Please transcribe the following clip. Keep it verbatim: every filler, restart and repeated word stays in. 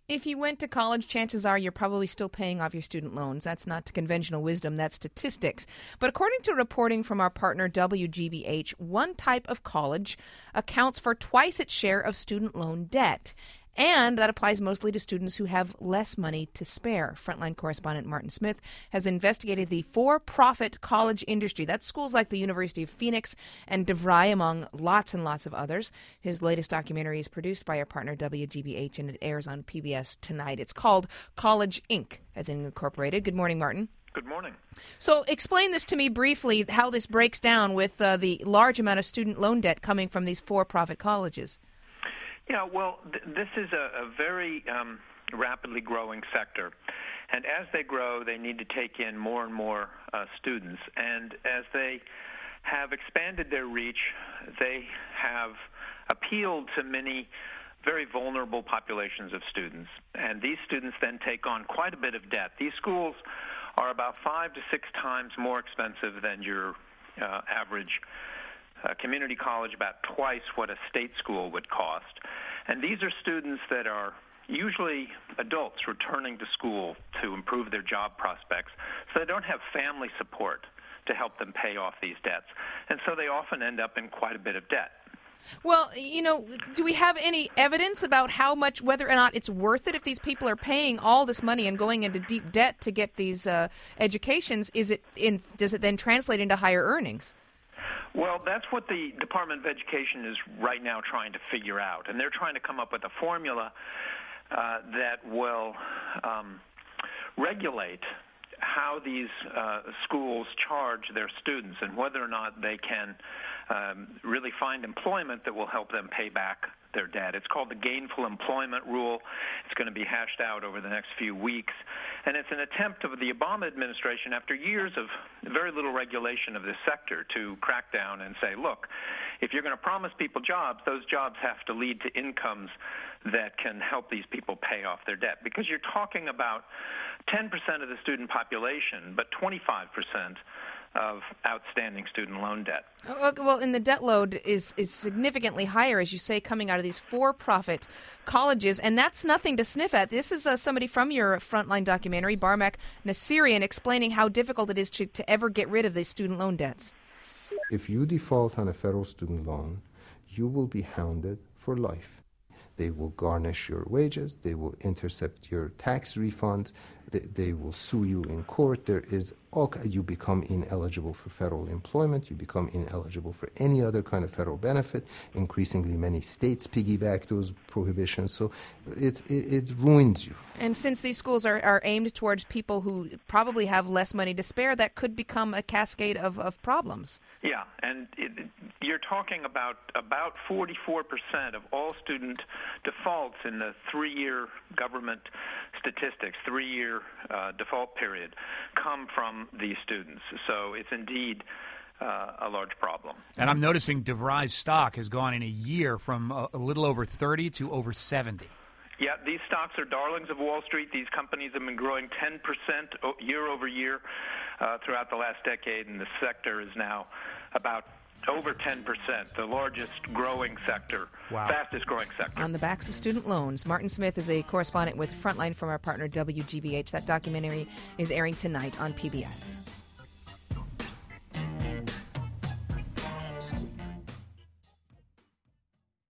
If you went to college, chances are you're probably still paying off your student loans. That's not conventional wisdom, that's statistics. But according to reporting from our partner W G B H, one type of college accounts for twice its share of student loan debt. And that applies mostly to students who have less money to spare. Frontline correspondent Martin Smith has investigated the for-profit college industry. That's schools like the University of Phoenix and DeVry, among lots and lots of others. His latest documentary is produced by our partner W G B H, and it airs on P B S tonight. It's called College Incorporated, as in incorporated. Good morning, Martin. Good morning. So explain this to me briefly, how this breaks down with uh, the large amount of student loan debt coming from these for-profit colleges. Yeah, well, th- this is a, a very um, rapidly growing sector. And as they grow, they need to take in more and more uh, students. And as they have expanded their reach, they have appealed to many very vulnerable populations of students. And these students then take on quite a bit of debt. These schools are about five to six times more expensive than your uh, average Uh, community college, about twice what a state school would cost. And these are students that are usually adults returning to school to improve their job prospects, so they don't have family support to help them pay off these debts. And so they often end up in quite a bit of debt. Well, you know, do we have any evidence about how much, whether or not it's worth it if these people are paying all this money and going into deep debt to get these uh, educations? Is it in, does it then translate into higher earnings? Well, that's what the Department of Education is right now trying to figure out, and they're trying to come up with a formula uh, that will um, regulate how these uh, schools charge their students and whether or not they can um, really find employment that will help them pay back their debt. It's called the Gainful Employment Rule. It's going to be hashed out over the next few weeks. And it's an attempt of the Obama administration, after years of very little regulation of this sector, to crack down and say, look, if you're going to promise people jobs, those jobs have to lead to incomes that can help these people pay off their debt. Because you're talking about ten percent of the student population, but twenty-five percent of outstanding student loan debt. Well, and the debt load is, is significantly higher, as you say, coming out of these for-profit colleges, and that's nothing to sniff at. This is uh, somebody from your Frontline documentary, Barmak Nassirian, explaining how difficult it is to, to ever get rid of these student loan debts. If you default on a federal student loan, you will be hounded for life. They will garnish your wages, they will intercept your tax refunds, they, they will sue you in court. There is all, you become ineligible for federal employment, you become ineligible for any other kind of federal benefit. Increasingly, many states piggyback those prohibitions, so it, it, it ruins you. And since these schools are, are aimed towards people who probably have less money to spare, that could become a cascade of, of problems. Yeah, and it, you're talking about about forty-four percent of all student defaults in the three-year government statistics, three-year uh, default period, come from these students. So it's indeed uh, a large problem. And I'm noticing DeVry's stock has gone in a year from a, a little over thirty to over seventy. Yeah, these stocks are darlings of Wall Street. These companies have been growing ten percent year over year uh, throughout the last decade, and the sector is now about over ten percent, the largest growing sector, wow. fastest growing sector. On the backs of student loans. Martin Smith is a correspondent with Frontline from our partner W G B H. That documentary is airing tonight on P B S.